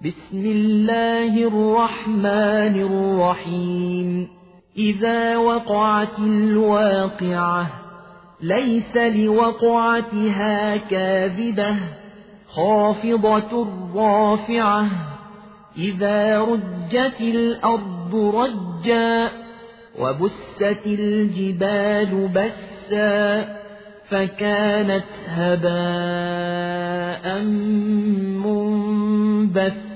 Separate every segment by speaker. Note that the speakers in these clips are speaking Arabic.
Speaker 1: بسم الله الرحمن الرحيم إذا وقعت الواقعة ليس لوقعتها كاذبة خافضة رافعة إذا رجت الأرض رجا وبست الجبال بسا فكانت هباء منبثا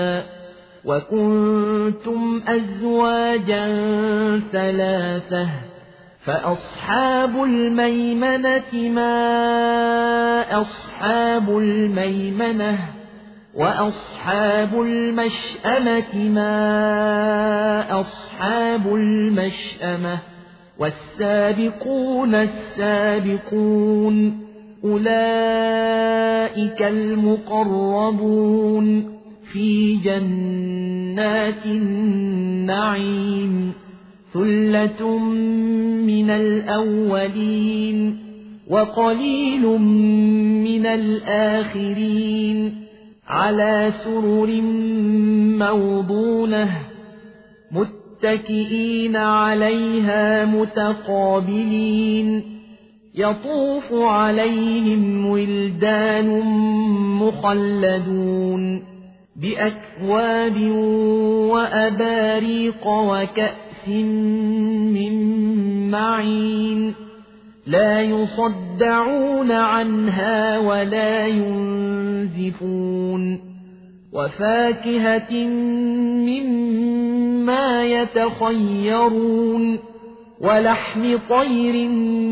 Speaker 1: وكنتم أزواجا ثلاثة فأصحاب الميمنة ما أصحاب الميمنة وأصحاب المشأمة ما أصحاب المشأمة والسابقون السابقون أولئك المقربون في جنات النعيم ثلة من الأولين وقليل من الآخرين على سرر موضونة متكئين عليها متقابلين يطوف عليهم ولدان مخلدون بأكواب وأباريق وكأس من معين لا يصدعون عنها ولا ينزفون وفاكهة مما يتخيرون ولحم طير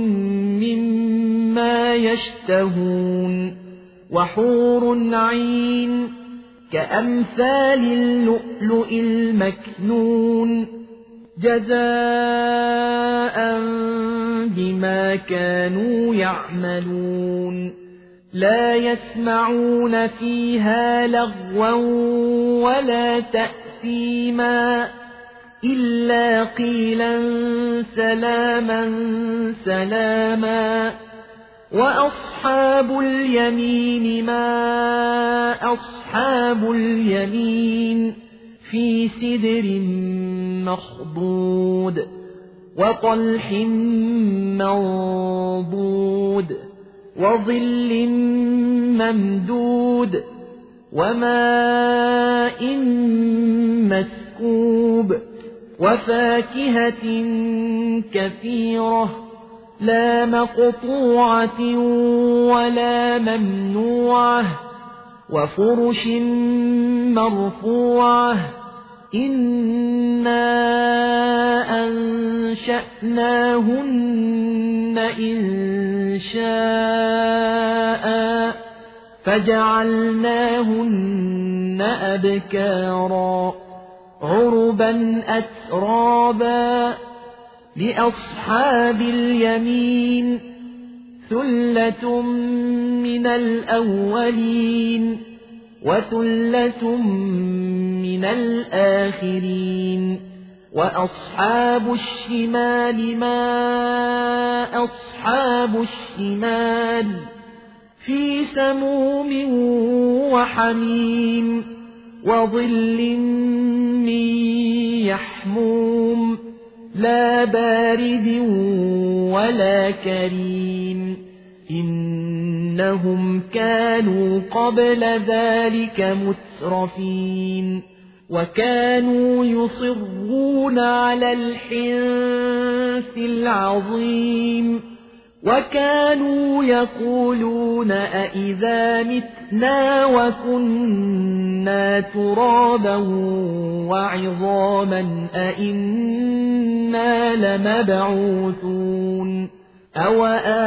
Speaker 1: مما يشتهون وحور عين كأمثال اللؤلؤ المكنون جزاء بما كانوا يعملون لا يسمعون فيها لغوا ولا تأثيما إلا قيلا سلاما سلاما وأصحاب اليمين ما أصحاب اليمين في سدر مخضود وطلح منضود وظل ممدود وماء مسكوب وفاكهة كثيرة لا مقطوعة ولا ممنوعة وفرش مرفوعة إنا أنشأناهن إنشاء فجعلناهن أبكارا عربا أترابا لأصحاب اليمين ثلة من الأولين وثلة من الآخرين وأصحاب الشمال ما أصحاب الشمال في سموم وحميم وظل من يحموم لا بارد ولا كريم إنهم كانوا قبل ذلك مترفين وكانوا يصرون على الحنث العظيم وكانوا يقولون أئذا متنا وكنا ترابا وعظاما أئنا لمبعوثون أو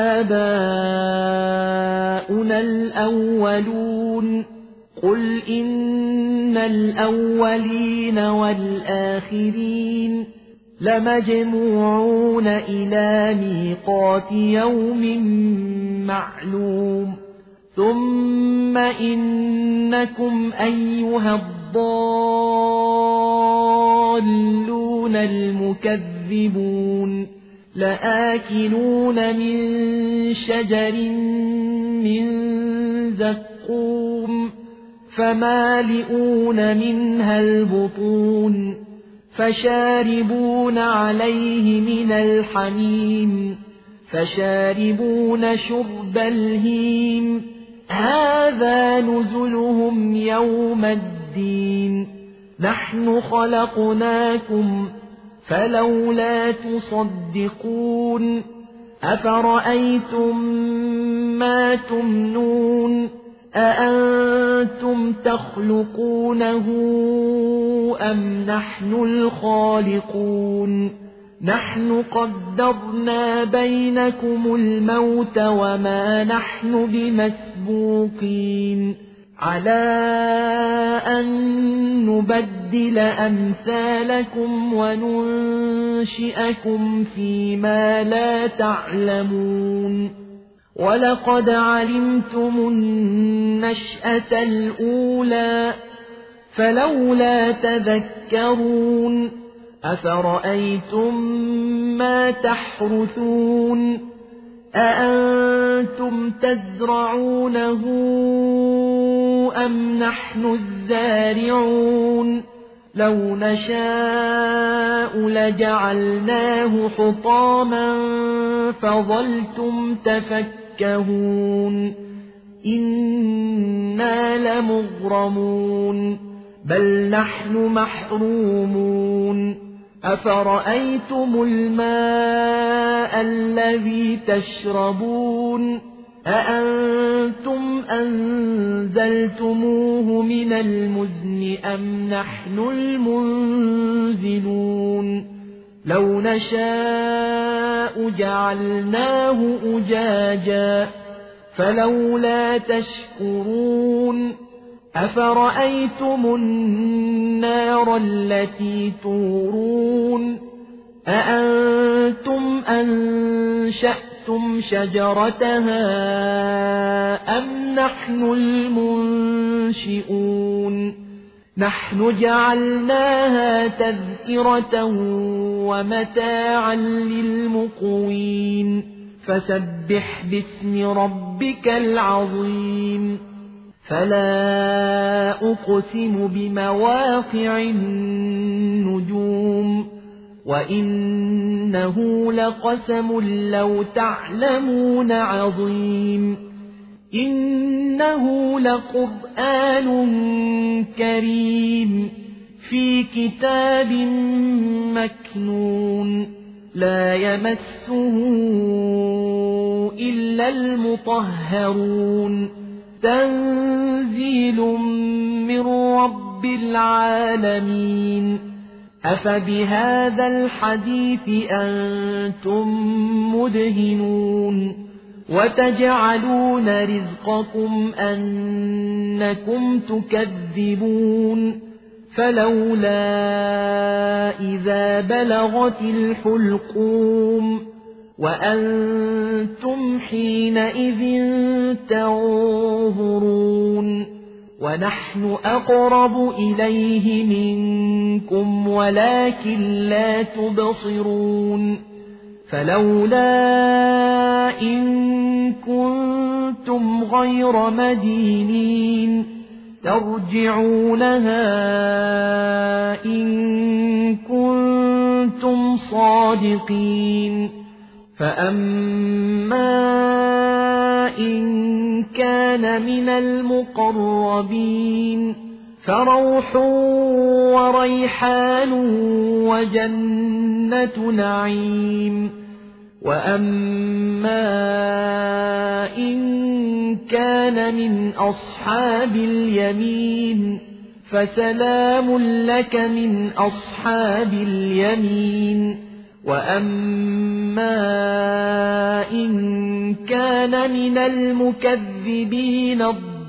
Speaker 1: آباؤنا الأولون قل إن الأولين والآخرين لمجموعون إلى ميقات يوم معلوم ثم إنكم أيها الضالون المكذبون لآكلون من شجر من زقوم فمالئون منها البطون فشاربون عليه من الحميم فشاربون شرب الهيم هذا نزلهم يوم الدين نحن خلقناكم فلولا تصدقون أفرأيتم ما تمنون أأنتم تخلقونه أم نحن الخالقون نحن قدرنا بينكم الموت وما نحن بمسبوقين على أن نبدل أمثالكم وننشئكم فيما لا تعلمون ولقد علمتم النشأة الأولى فلولا تذكرون أفرأيتم ما تحرثون أأنتم تزرعونه أم نحن الزارعون لو نشاء لجعلناه حطاما فظلتم تفكهون إنا لمغرمون بل نحن محرومون أفرأيتم الماء الذي تشربون أأنتم أنزلتموه من المزن أم نحن المنزلون لو نشاء جعلناه أجاجا فلولا تشكرون أفرأيتم النار التي تورون أأنتم أنشأتم شجرتها أم نحن المنشئون نحن جعلناها تذكرة ومتاعا للمقوين فسبح باسم ربك العظيم فلا أقسم بمواقع النجوم وإنه لقسم لو تعلمون عظيم إنه لقرآن كريم في كتاب مكنون لا يمسه إلا المطهرون تنزيل من رب العالمين أفبهذا الحديث أنتم مدهنون وتجعلون رزقكم أنكم تكذبون فلولا إذا بلغت الحلقوم وأنتم حينئذ تنظرون ونحن أقرب إليه منكم ولكن لا تبصرون فلولا إن كنتم غير مدينين ترجعونها إن كنتم صادقين فأما إن كان من المقربين فروح وريحان وجنة نعيم وأما إن كان من أصحاب اليمين فسلام لك من أصحاب اليمين وأما إن كان من المكذبين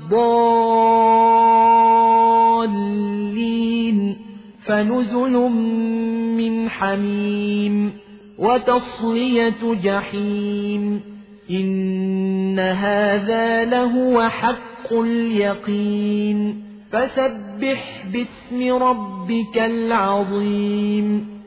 Speaker 1: الضالين فنزل من حميم وتصلية جحيم إن هذا لهو حق اليقين فسبح باسم ربك العظيم